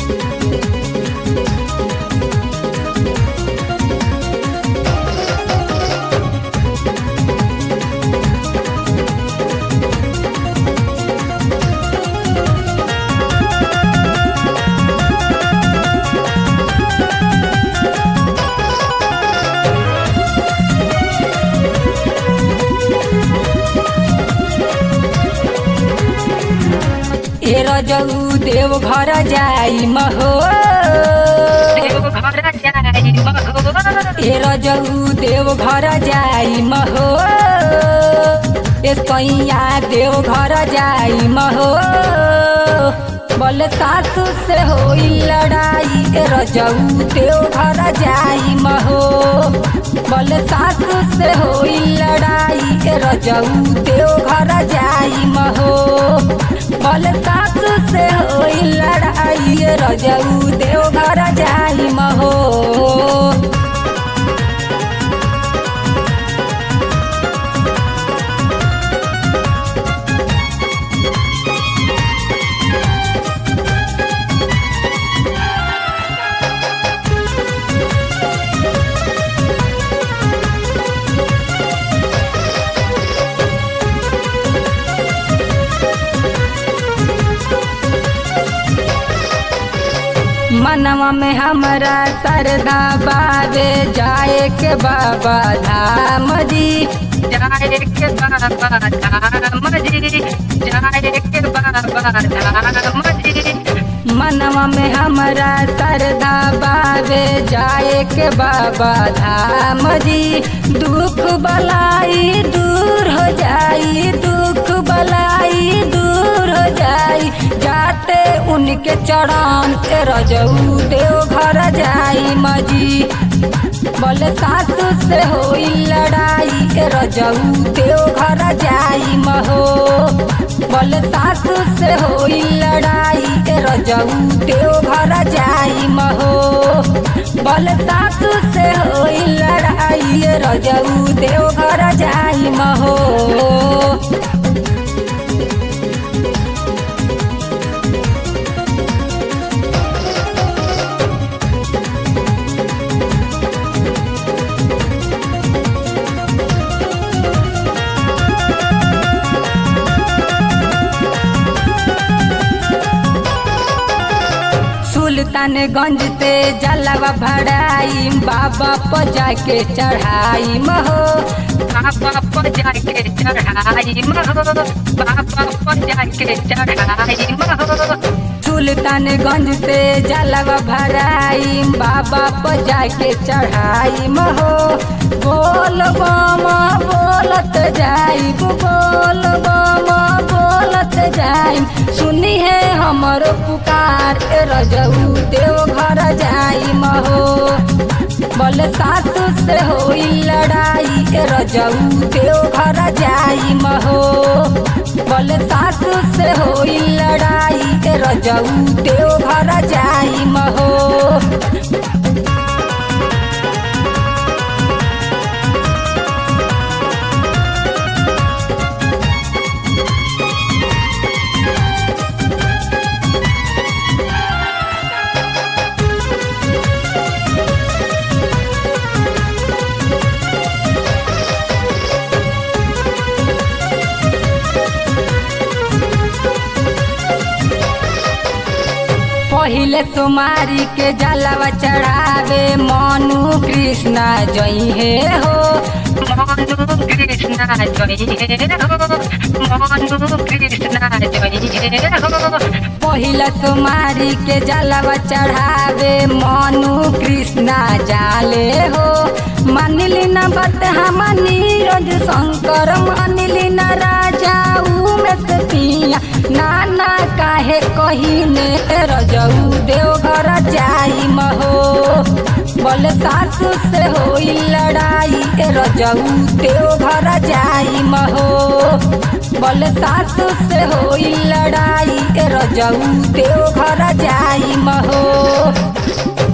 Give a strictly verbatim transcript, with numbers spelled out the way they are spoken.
ए रजऊ देव घर जाई महो ए रजऊ देव घर जाई महो एस कैया देव घर जाई महो बल सासु से होई लड़ाई ए रजऊ देव घर जाई महो बल सासु से होई लड़ाई ए रजऊ देव घर जाई महो बल सासु से होई लड़ाई ए रजऊ देव घर जाई महो। मनवा में हमारा सरदा बाबे जाए के बाबा धाम जी जाए के बाबा धाम जी जाए के बाबा धाम जी मनवा में हमारा सरदा बाबे जाए के बाबा धाम जी दुख बलाई दूर हो जाई दुख बलाई दूर हो जाई जाते उनके चरण ए रजऊ देव घर जाई मजी बल सासु से होई लड़ाई ए रजऊ देव घर जाई महो बल सासु से होई लड़ाई ए रजऊ देव घर जाई महो बल सासु से होई लड़ाई ए रजऊ देव घर जाई महो। सुल्तानगंज से जलवा भराई बाबा पर जाके चढ़ाई महो बाबा पर जाके चढ़ाई महो बाबा पर जाके चढ़ाई महो सुल्तानगंज से जलवा भराई बाबा पर जाके चढ़ाई महो बोल बामा बोलत जाई बोल बामा बोलत जाई सुनी है हमरो पुकार ए रजऊ देव घर जाई महो बल सासु से होई लड़ाई ए रजऊ देव घर जाई महो बल सासु से होई लड़ाई ए रजऊ देव घर जाई महो। पहिले तुम्हारी के जलवा चढ़ावे मनु कृष्णा जई हे हो मनु कृष्णा जई हे हो मनु कृष्णा जई हे हो पहिले तुम्हारी के जलवा चढ़ावे मनु कृष्णा जाले हो मानिली न बात हम नीरज शंकर मानिली न राजा उमेश पिया नाना काहे कहीने रजऊ देव घर जाई महो बल सासु से होई लड़ाई ए रजऊ देव घर जाई महो बल सासु से होई लड़ाई ए रजऊ देव घर जाई महो।